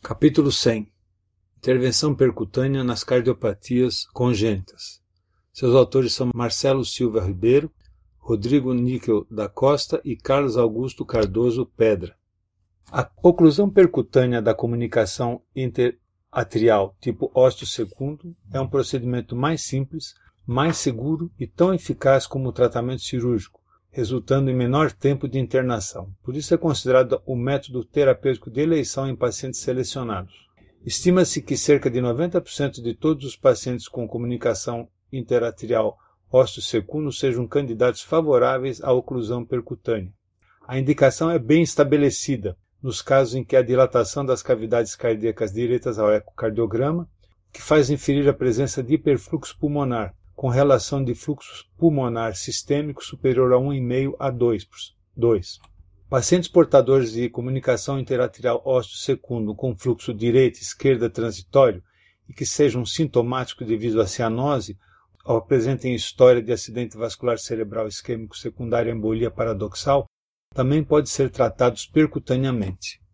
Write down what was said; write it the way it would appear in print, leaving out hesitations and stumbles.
Capítulo 100. Intervenção percutânea nas cardiopatias congênitas. Seus autores são Marcelo Silva Ribeiro, Rodrigo Níquel da Costa e Carlos Augusto Cardoso Pedra. A oclusão percutânea da comunicação interatrial tipo ósseo secundo é um procedimento mais simples, mais seguro e tão eficaz como o tratamento cirúrgico, resultando em menor tempo de internação. Por isso é considerado o método terapêutico de eleição em pacientes selecionados. Estima-se que cerca de 90% de todos os pacientes com comunicação interatrial ósseo-secundo sejam candidatos favoráveis à oclusão percutânea. A indicação é bem estabelecida nos casos em que a dilatação das cavidades cardíacas direitas ao ecocardiograma, que faz inferir a presença de hiperfluxo pulmonar, com relação de fluxo pulmonar sistêmico superior a 1,5 a 2. Pacientes portadores de comunicação interatrial ósseo-secundo com fluxo direita-esquerda transitório e que sejam sintomáticos devido à cianose ou apresentem história de acidente vascular cerebral isquêmico secundário à embolia paradoxal, também podem ser tratados percutaneamente.